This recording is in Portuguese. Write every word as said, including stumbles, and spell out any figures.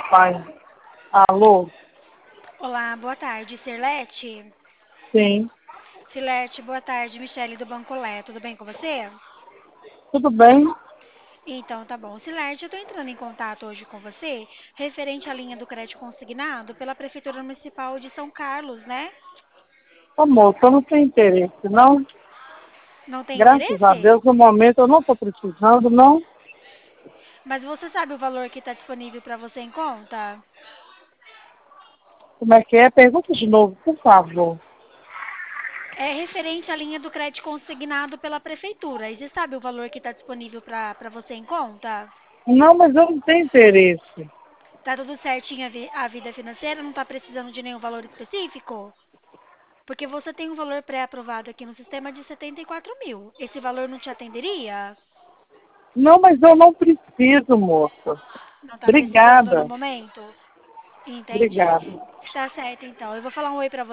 pai. Alô? Olá, boa tarde, Cirlete. Sim. Cirlete, boa tarde, Michele do Bancolé. Tudo bem com você? Tudo bem? Então, tá bom. Cirlete, eu tô entrando em contato hoje com você, referente à linha do crédito consignado pela Prefeitura Municipal de São Carlos, né? Amor, eu não tenho interesse, não. Não tem Graças a interesse? Deus, no momento eu não estou precisando, não. Mas você sabe o valor que está disponível para você em conta? Como é que é? Pergunta de novo, por favor. É referente à linha do crédito consignado pela Prefeitura. E você sabe o valor que está disponível para para você em conta? Não, mas eu não tenho interesse. Tá tudo certinho a, vi- a vida financeira? Não está precisando de nenhum valor específico? Porque você tem um valor pré-aprovado aqui no sistema de setenta e quatro mil. Esse valor não te atenderia? Não, mas eu não preciso, moça. Não está precisando no Obrigada. momento? Entendi. Obrigada. Tá certo, então. Eu vou falar um oi pra você.